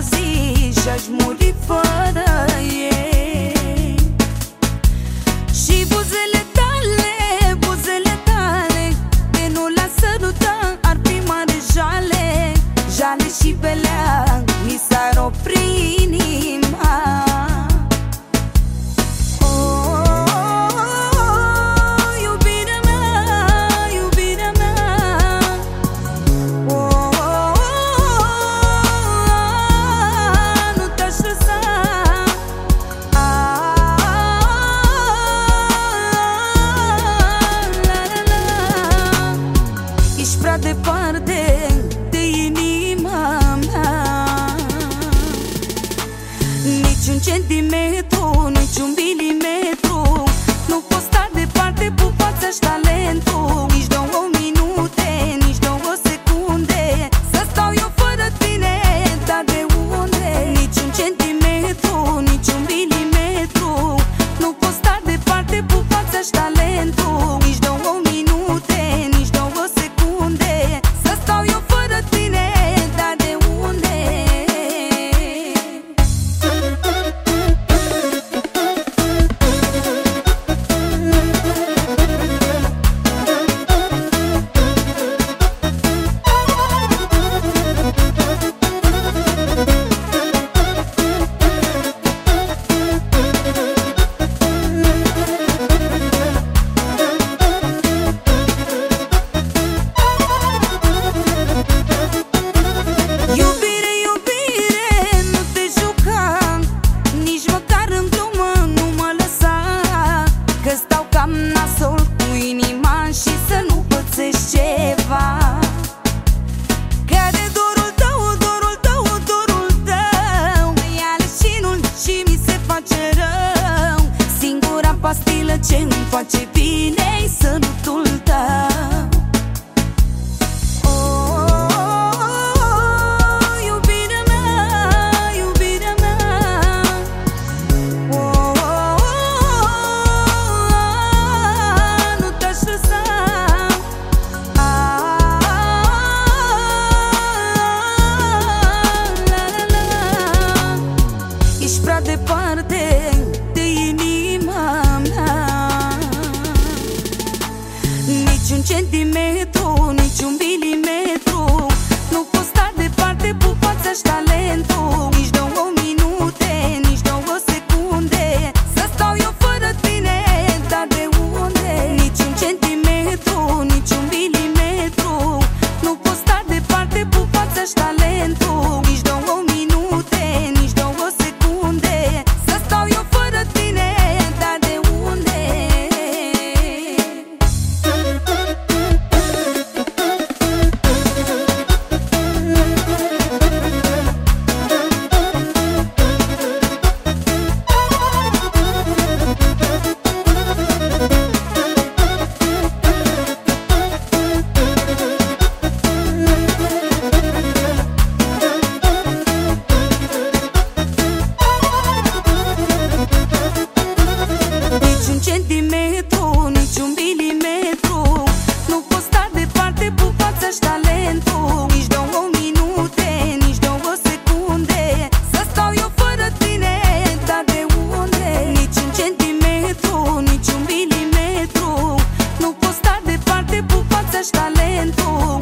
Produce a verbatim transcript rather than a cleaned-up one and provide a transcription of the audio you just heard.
zi și-aș muri fără ei. Și buzele tale, buzele tale, de nu la sărută ar fi mare jale. Jale și belea, mi s-ar opri inima. Departe de inima mea, nici un centimetru, nici un milimetru nu pot sta departe, pupața-și talentul. Nici două minute, nici două secunde să stau eu fără tine, dar de unde? Nici un centimetru, nici un milimetru nu pot sta departe, pupața-și talentul. Nici două minute, nici două secunde să stau eu fără tine, dar de unde? Nasol cu inima și să nu pățești ceva, că de dorul tău, dorul tău, dorul tău ia leșinul și mi se face rău. Singura pastilă ce îmi face bine-i sărutul tău. Departe de inima mea, nici un centimetru, nici un milimetru nu pot sta departe, pupața-și talentul. Nici două minute, nici două secunde să stau eu fără tine, dar de unde? Nici un centimetru, nici un milimetru nu pot sta departe, pupața-și talentul. Nici două minute, nici două secunde să stau eu fără tine, dar de unde? Nici un centimetru, nici un milimetru nu pot sta departe, pupața-și talentul. Nici două minute, nici două secunde să stau eu fără tine, dar de unde? Nici un centimetru, nici un milimetru nu pot sta departe, pupața-și talentul.